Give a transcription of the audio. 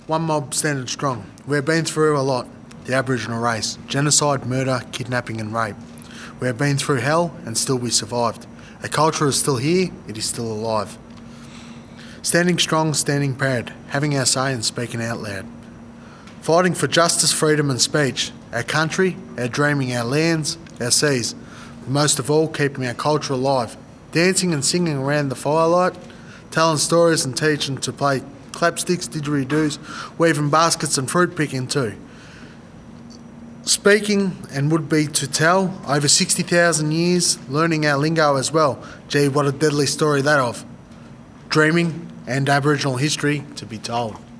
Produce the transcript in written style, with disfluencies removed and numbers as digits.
One mob standing strong. We've been through a lot. The Aboriginal race. Genocide, murder, kidnapping and rape. We have been through hell and still we survived. Our culture is still here, it is still alive. Standing strong, standing proud, having our say and speaking out loud. Fighting for justice, freedom and speech. Our country, our dreaming, our lands, our seas. But most of all, keeping our culture alive. Dancing and singing around the firelight. Telling stories and teaching to play clapsticks, didgeridoos, weaving baskets and fruit picking too. Speaking and would be to tell, over 60,000 years, learning our lingo as well. Gee, what a deadly story that of. Dreaming and Aboriginal history to be told.